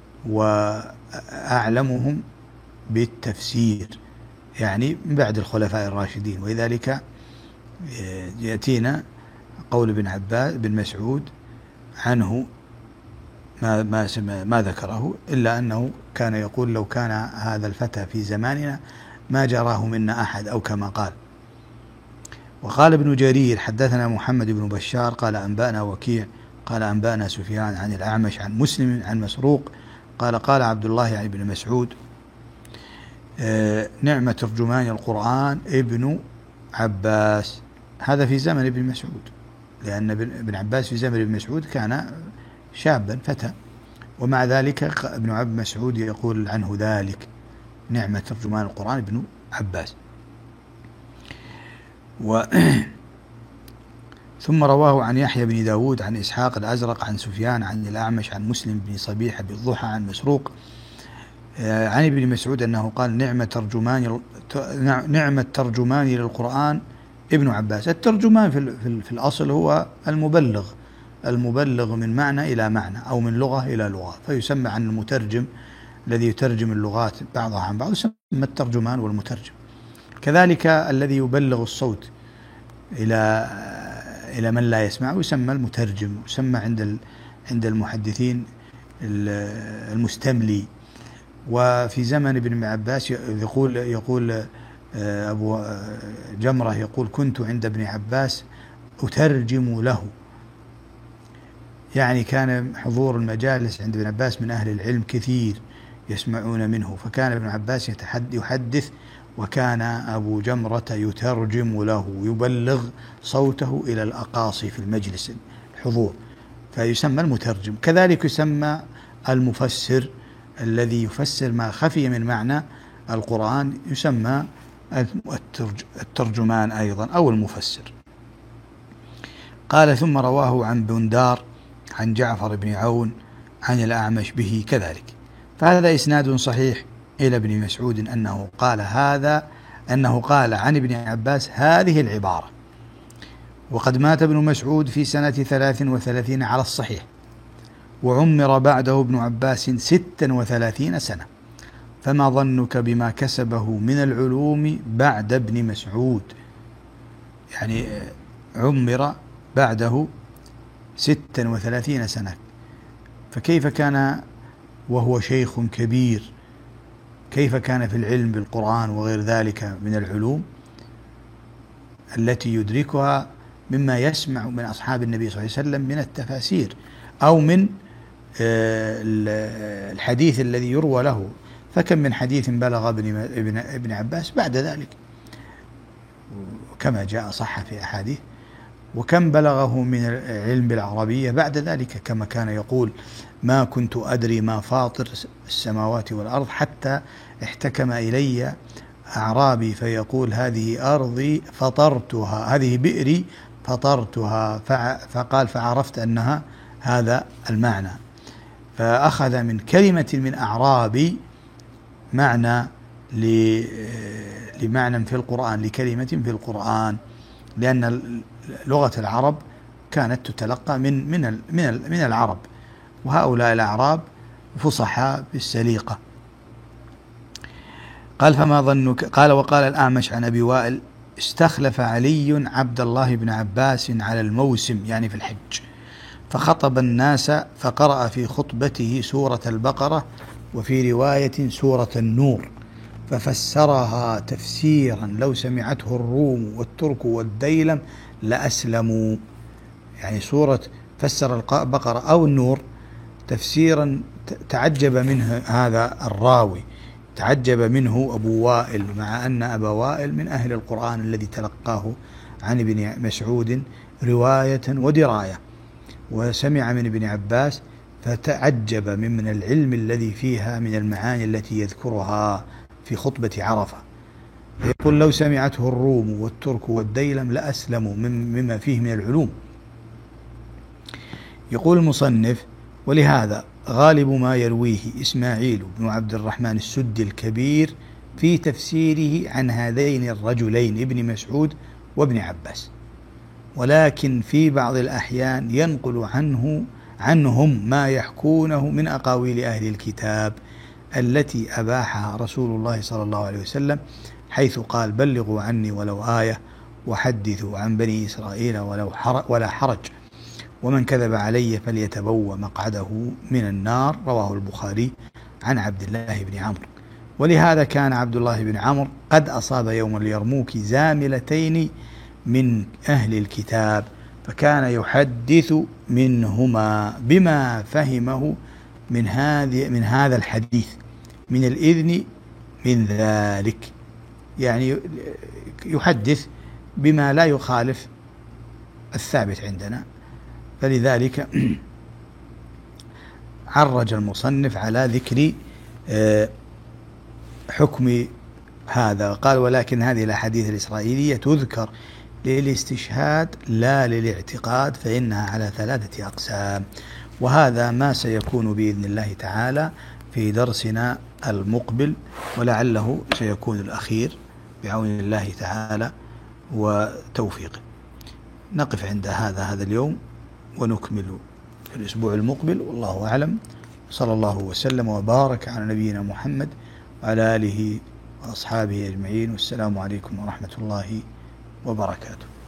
A: وأعلمهم بالتفسير يعني من بعد الخلفاء الراشدين. ولذلك يأتينا قول ابن عباس بن مسعود عنه ما ما ما ذكره، إلا أنه كان يقول لو كان هذا الفتى في زماننا ما جراه منا أحد، أو كما قال. وقال ابن جرير حدثنا محمد بن بشار قال أنبأنا وكيع قال أنبأنا سفيان عن الأعمش عن مسلم عن مسروق قال قال عبد الله يعني ابن مسعود آه نعمة ترجمان القرآن ابن عباس. هذا في زمن ابن مسعود، لأن ابن عباس في زمن ابن مسعود كان شابا فتى، ومع ذلك ابن عبد مسعود يقول عنه ذلك: نعمة ترجمان القرآن ابن عباس. و ثم رواه عن يحيى بن داود عن إسحاق الأزرق عن سفيان عن الأعمش عن مسلم بن صبيح بالضحى عن مسروق عن ابن مسعود أنه قال: نعمة ترجمان نعمة ترجمان للقرآن ابن عباس. الترجمان في, في, في الأصل هو المبلغ المبلغ من معنى إلى معنى أو من لغة إلى لغة، فيسمى عن المترجم الذي يترجم اللغات بعضها عن بعض يسمى الترجمان والمترجم. كذلك الذي يبلغ الصوت إلى إلى من لا يسمع يسمى المترجم، يسمى عند عند المحدثين المستملي. وفي زمن ابن عباس يقول يقول أبو جمرة يقول: كنت عند ابن عباس أترجم له، يعني كان حضور المجالس عند ابن عباس من أهل العلم كثير يسمعون منه، فكان ابن عباس يحدث وكان أبو جمرة يترجم له، يبلغ صوته إلى الأقاصي في المجلس الحضور، فيسمى المترجم. كذلك يسمى المفسر الذي يفسر ما خفي من معنى القرآن يسمى الترجمان أيضا أو المفسر. قال: ثم رواه عن بندار عن جعفر بن عون عن الأعمش به كذلك. فهذا إسناد صحيح إلى ابن مسعود أنه قال هذا أنه قال عن ابن عباس هذه العبارة. وقد مات ابن مسعود في سنة ثلاث وثلاثين على الصحيح، وعمر بعده ابن عباس ستا وثلاثين سنة، فما ظنك بما كسبه من العلوم بعد ابن مسعود؟ يعني عمر بعده ستا وثلاثين سنة، فكيف كان وهو شيخ كبير؟ كيف كان في العلم بالقرآن وغير ذلك من العلوم التي يدركها مما يسمع من أصحاب النبي صلى الله عليه وسلم من التفاسير أو من الحديث الذي يروى له؟ فكم من حديث بلغ ابن ابن عباس بعد ذلك كما جاء صح في أحاديث، وكم بلغه من العلم بالعربية بعد ذلك، كما كان يقول: ما كنت أدري ما فاطر السماوات والأرض حتى احتكم إلي أعرابي فيقول: هذه أرضي فطرتها، هذه بئري فطرتها، فقال: فعرفت أنها هذا المعنى. فأخذ من كلمة من أعرابي معنى لمعنى في القرآن، لكلمة في القرآن، لأن لغة العرب كانت تتلقى من من من من العرب، وهؤلاء الأعراب فصحاء بالسليقة. قال: فما ظنك؟ قال: وقال الأعمش عن أبي وائل: استخلف علي عبد الله بن عباس على الموسم، يعني في الحج، فخطب الناس فقرأ في خطبته سورة البقرة، وفي رواية سورة النور، ففسرها تفسيرا لو سمعته الروم والترك والديلم لأسلموا. يعني سورة فسر البقرة أو النور تفسيرا تعجب منه هذا الراوي، تعجب منه أبو وائل، مع أن أبا وائل من أهل القرآن الذي تلقاه عن ابن مسعود رواية ودراية، وسمع من ابن عباس فتعجب من العلم الذي فيها من المعاني التي يذكرها في خطبة عرفة. يقول: لو سمعته الروم والترك والديلم لأسلموا مما فيه من العلوم. يقول المصنف: ولهذا غالب ما يرويه إسماعيل بن عبد الرحمن السدي الكبير في تفسيره عن هذين الرجلين ابن مسعود وابن عباس، ولكن في بعض الأحيان ينقل عنه عنهم ما يحكونه من أقاويل أهل الكتاب التي أباحها رسول الله صلى الله عليه وسلم، حيث قال: بلغوا عني ولو آية، وحدثوا عن بني إسرائيل ولو حرج ولا حرج، ومن كذب علي فليتبوأ مقعده من النار. رواه البخاري عن عبد الله بن عمرو. ولهذا كان عبد الله بن عمرو قد أصاب يوم اليرموك زاملتين من أهل الكتاب، فكان يحدث منهما بما فهمه من هذه من هذا الحديث من الإذن من ذلك، يعني يحدث بما لا يخالف الثابت عندنا. فلذلك عرج المصنف على ذكر حكم هذا، قال: ولكن هذه الأحاديث الإسرائيلية تذكر للاستشهاد لا للاعتقاد، فإنها على ثلاثة أقسام. وهذا ما سيكون بإذن الله تعالى في درسنا المقبل، ولعله سيكون الأخير بعون الله تعالى وتوفيقه. نقف عند هذا هذا اليوم، ونكمل في الأسبوع المقبل، والله أعلم. صلى الله وسلم وبارك على نبينا محمد وعلى آله وأصحابه أجمعين، والسلام عليكم ورحمة الله وبركاته.